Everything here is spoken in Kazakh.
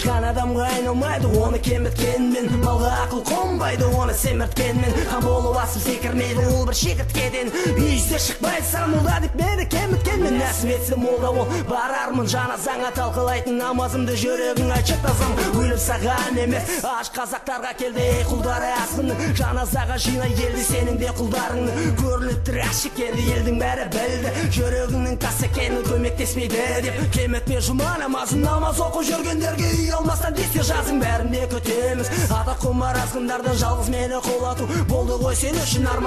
ашқан адамға айналмайды оны кеміткенмен, малға ақыл қонбайды оны семірткенмен. Хан болу асыл секірмейді ол бір шегірткеден, үйсе шықпайды сармолда деп мені кеміткенмен. Нәсіп етсе молда ол барармын жаназаңа, талқылайтын намазымды жүрегің айтшы тазам. Өлім саған емес аш қазақтарға келді ей құлдары асқының, жаназаға жинай елді сенің де құлдарыңны. Көріліп тұр ашық келді елдің бәрі білді, жүрегіңнің тас екенін көмектеспейді деп. Кеметпе жұма намазын намаз оқу жүргендерге үй алмастан десте жазың бәрінде күтеміз. Ата құмар азғындардан жалғыз мені қолату болды ғой сен үшін арман.